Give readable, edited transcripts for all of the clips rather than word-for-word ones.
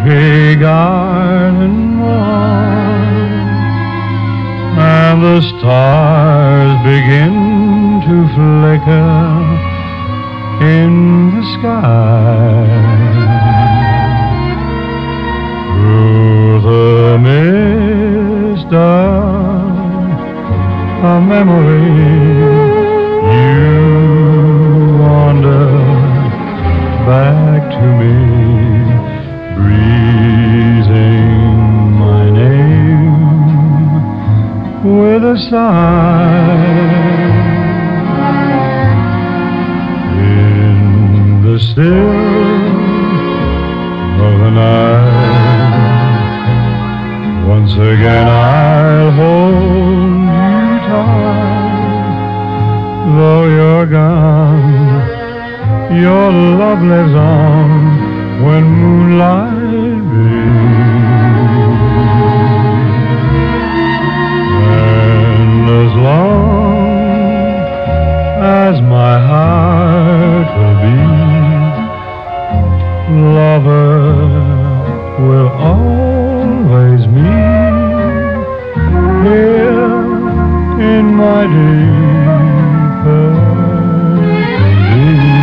leafy garden wall, and the stars begin to flicker in the sky. Through the mist of a memory, you wander back to me, breathing my name with a sigh. In the still of the night, once again I'll hold you tight. Though you're gone, your love lives on when moonlight beams. And as long as my heart will beat, lovers will always meet here in my deepest dreams.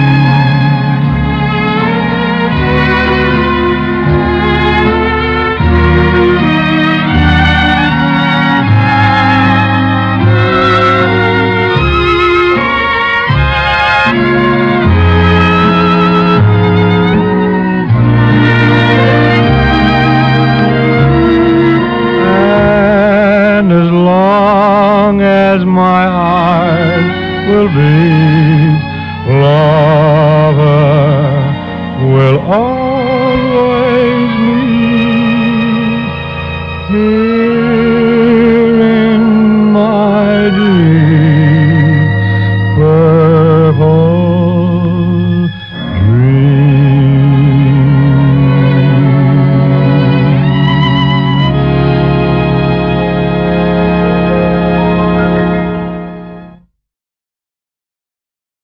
As my heart will beat, lover will always